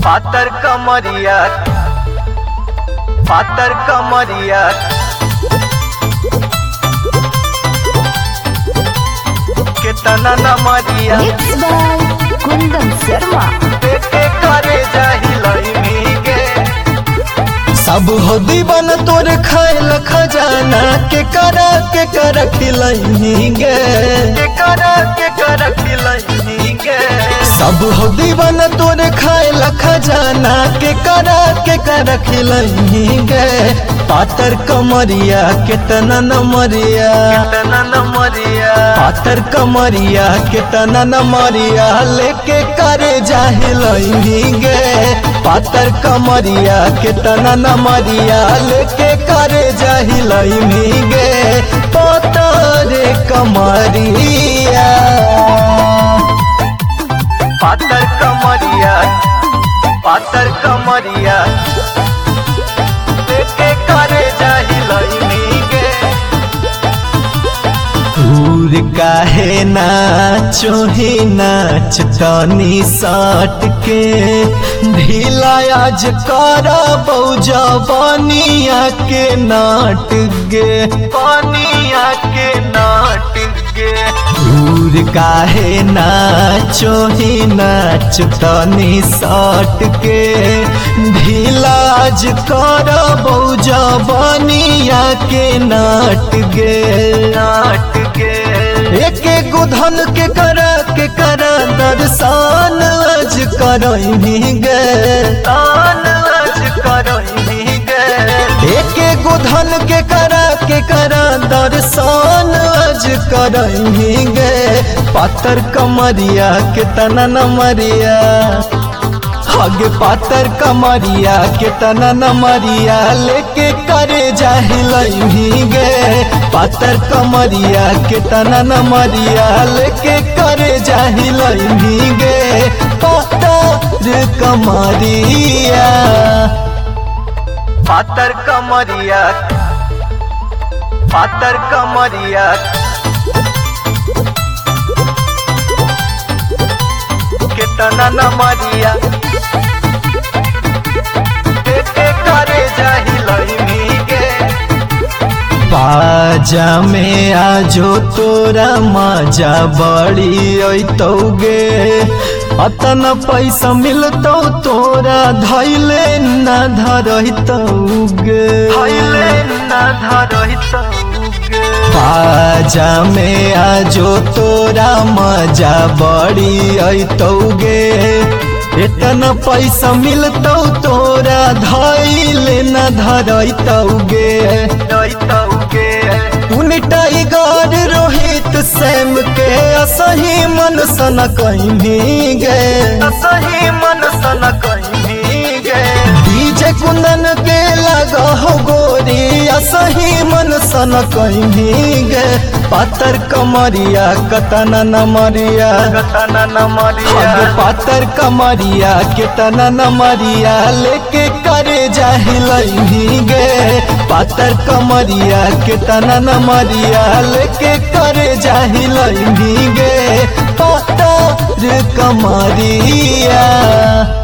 पातर कमरिया पातर कमरिया कितना नमरिया Mixed by Kundan Sharma. देखे करे जाहिलई मीगे सब हो दीवान तोर खायल खजाना के कर खिलई गे के कर खिलई मीगे सब हो दीवान तोर खायल खजाना के कर खिलई गे पातर कमरिया कितना नमरिया कितना नमरिया पातर कमरिया कितना नमरिया लेके करे जाहिलई गे पातर कमरिया कितना नमरिया लेके करे जाहिलई गे पातर कमरिया पातर कमरिया पातर कमरिया देखे करे जाहिलई मीगे दूर काहे नाचो ही नाच तनी साट के ढीला आज करा जवानिया के नाट गे पानिया के नाटक गे दूर काहे नाचो ही नाच तनी साट के ढीला आज करा जवानिया के नाट गे नाट गे एक गुधन के करा दर्शन आज करही गे तान आज करही गे एक गुधन के करा दर्शन आज करही गे पातर कमरिया कितना नमरिया हगे पातर कमरिया कितना नमरिया लेके करे जाहिलई गे पातर कमरिया कितना नमरिया लेके करे जाहिलई गे पातर कमरिया पातर कमरिया पातर कमरिया कितना नमरिया देखे करे जाहिलई मीगे बाजा में आजो तोरा मजा बड़ी अतौगे अतन पैसा मिलतौ तोरा धैले न धरतौगे हईले ना धरही तौगे बाजा में आजो तोरा मजा बड़ी अतौगे इतना पैसा मिलतौ तोरा धैले न धरतौगे रही तौगे तूने टाइगर रोहित सैम के असही मन सन कहीं गे सही मन सन कहीं गे डीजे कुंदन के लगा हो गोरी असही मन सन कहीं गे पातर कमरिया कतना नमरिया कतना नमरिया हग पातर कमरिया कितना नमरिया लेके करे जाहिलई गे पातर कमरिया कितना नमरिया लेके करे जाहिलई गे पातर कमरिया।